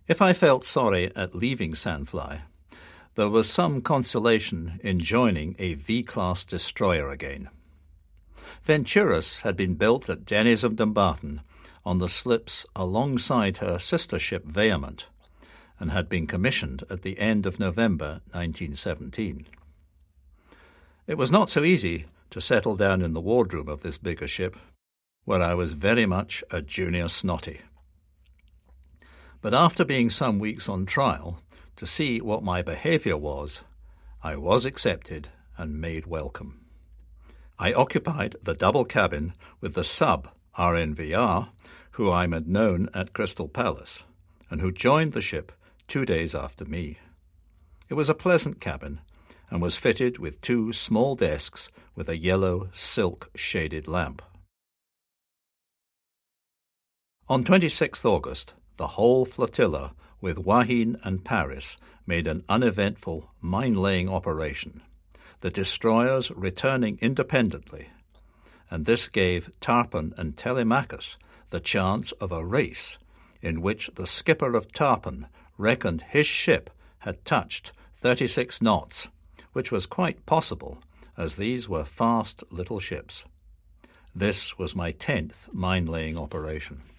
If I felt sorry at leaving Sandfly, there was some consolation in joining a V-class destroyer again. Venturus had been built at Denny's of Dumbarton on the slips alongside her sister ship Vehement, and had been commissioned at the end of November 1917. It was not so easy to settle down in the wardroom of this bigger ship, where I was very much a junior snotty. But after being some weeks on trial to see what my behaviour was, I was accepted and made welcome. I occupied the double cabin with the sub RNVR, who I had known at Crystal Palace, and who joined the ship 2 days after me. It was a pleasant cabin, and was fitted with 2 small desks with a yellow silk-shaded lamp. On 26th August, the whole flotilla with Wahine and Paris made an uneventful mine-laying operation, the destroyers returning independently, and this gave Tarpon and Telemachus the chance of a race in which the skipper of Tarpon reckoned his ship had touched 36 knots, which was quite possible, as these were fast little ships. This was my 10th mine-laying operation.